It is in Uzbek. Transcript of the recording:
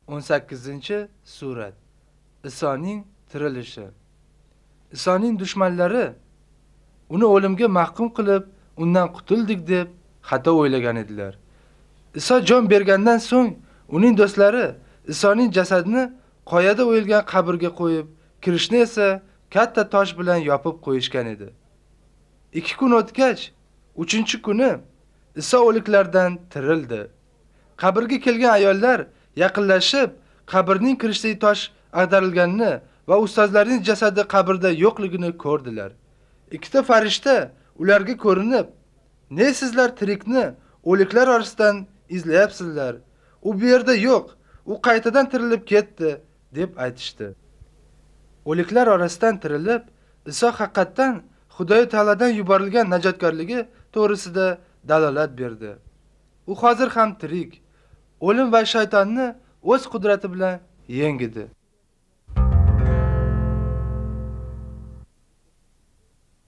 18-surat. Isoning tirilishi. Isoning dushmanlari uni o'limga mahkum qilib, undan qutuldik deb xato o'ylagan edilar. Iso jon bergandan so'ng uning do'stlari Isoning jasadini qoyada o'yilgan qabrga qo'yib, kirishni esa katta tosh bilan yopib qo'yishgan edi. 2 kun o'tgach, 3-kuni Iso o'liklardan tirildi. Qabrga kelgan ayollar yaqinlashib, qabrning kirishidagi tosh ag'darilganini va ustozlarining jasadi qabrda yo'qligini ko'rdilar. Ikkita farishta ularga ko'rinib, "Ne sizlar tirikni o'liklar orasidan izlayapsizlar? U bu yerda yo'q, u qaytadan tirilib ketdi" deb aytishdi. O'liklar orasidan tirilib, Iso haqiqatan Xudo taoladan yuborilgan najotkorligi to'g'risida dalolat berdi. U hozir ham tirik, o'lim va shaytonni o'z qudrati bilan yengdi.